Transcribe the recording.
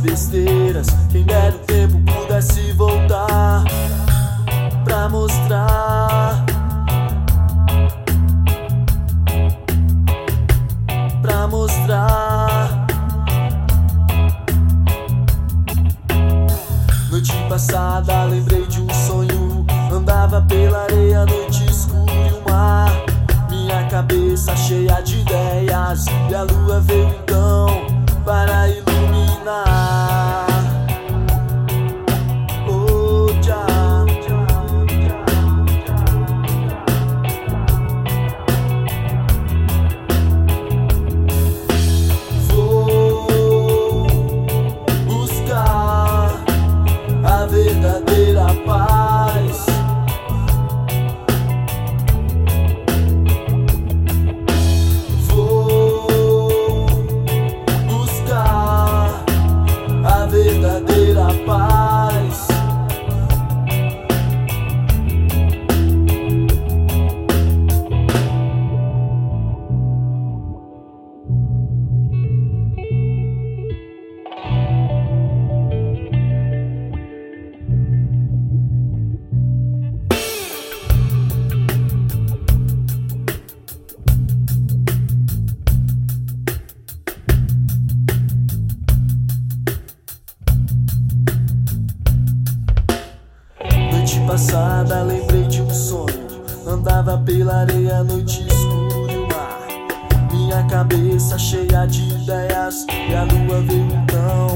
besteiras. Quem dera o tempo pudesse voltar pra mostrar, pra mostrar. Noite passada lembrei de um sonho. Andava pela areia, noite escura e o mar. Minha cabeça cheia de ideias, e a lua veio então para iluminar. Oh, já. Vou buscar a verdadeira paz. Verdadeira paz. Passada lembrei de um sonho. Andava pela areia, noite escura e o mar. Minha cabeça cheia de ideias, e a lua veio então